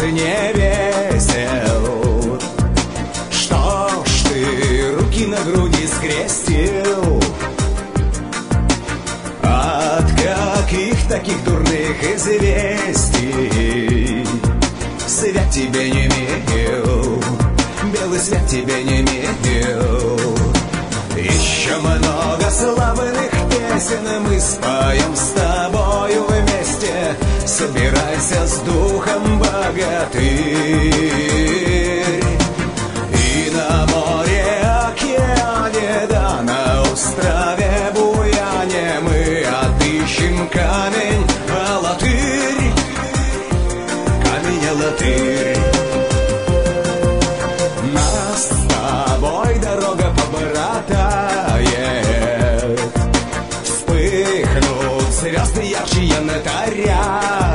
не весел. Что ж ты руки на груди скрестил? От каких таких дурных известий? Свет тебе не мил, белый свет тебе не мил. Еще много славных песен мы споем с тобою вместе. Собирайся с духом, богатырь. И на море, океане, да на острове Буяне мы отыщем камень, алатырь, камень, алатырь. Нас с тобой дорога побратает, вспыхнут звезды ярче янтаря.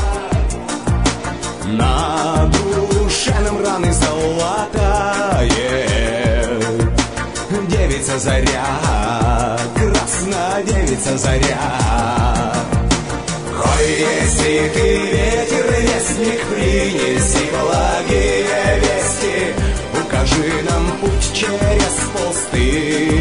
На душе нам раны золотает девица заря, красная девица заря. Ой, если ты ветер, вестник, принеси благие вести, укажи нам путь через пустынь.